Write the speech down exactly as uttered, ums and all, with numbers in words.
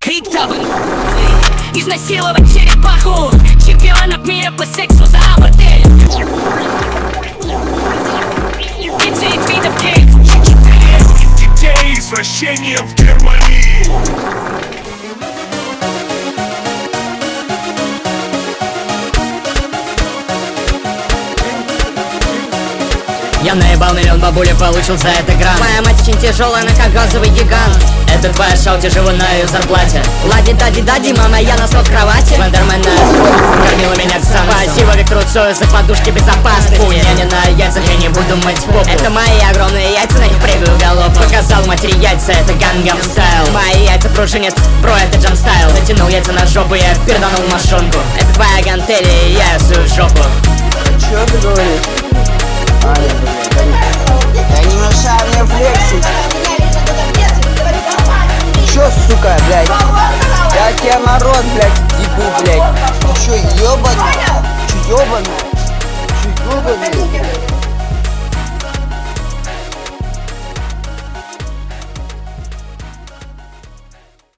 Криптовый. Изнасиловать черепаху чемпионов мира по сексу за бордель. тридцать видов геев. Детей извращения в Германии. Я наебал миллион, бабуля получил за это грант. Моя мать очень тяжелая, она как газовый гигант. Это твоя шаути, живу на ее зарплате. Лади-дади-дади, мама, я на в кровати. Слендермена кормила меня к самому. Спасибо Виктору Цою за подушки безопасности. У няня на яйцах, я не буду мыть попу. Это мои огромные яйца, на них прыгаю галопом. Показал матери яйца, это гангам стайл. Мои яйца пружинят, бро, это джамп стайл. Натянул яйца на жопу, я перданул мошонку. Это твоя гантели, я свою жопу. Чё ты говоришь? Аня, блядь, да не мешай мне флексить. Чё, сука, блядь? Я тебя народ, блядь, ебу, блядь. Ты чё, ёбаный? Чё, ёбаный? Чё, ёбаный?